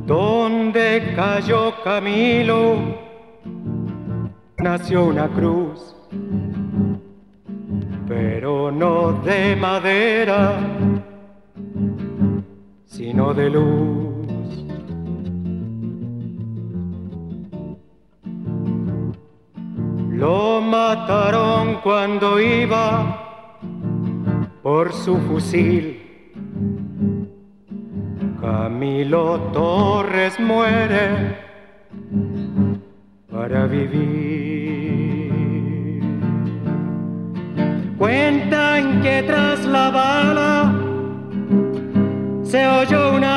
Donde cayó Camilo, nació una cruz, pero no de madera, sino de luz. Lo mataron cuando iba por su fusil. Camilo Torres muere para vivir. Cuentan que tras la bala se oyó una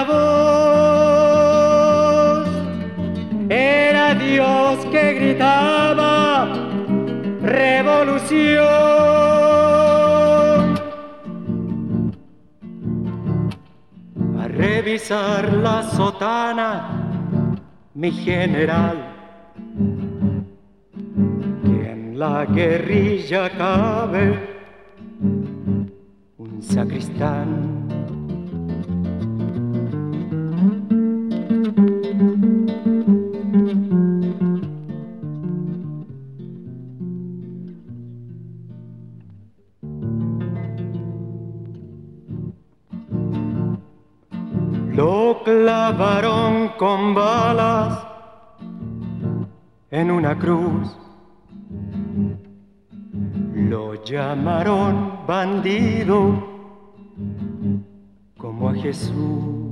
voz. Era Dios que gritaba: ¡revolución! A revisar la sotana, mi general, que en la guerrilla cabe un sacristán. Lo clavaron con balas en una cruz. Lo llamaron bandido como a Jesús.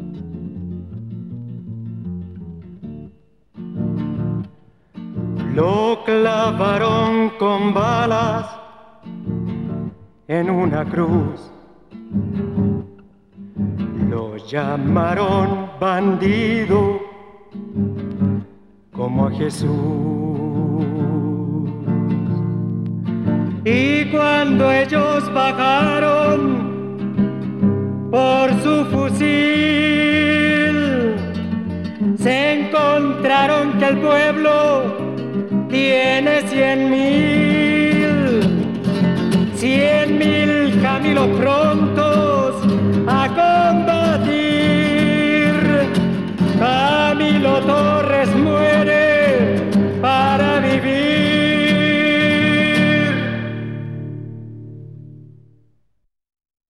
Lo clavaron con balas en una cruz. Lo llamaron bandido como a Jesús. Y cuando ellos bajaron por su fusil, se encontraron que el pueblo tiene 100.000 Camilos prontos a combatir. Camilo Torres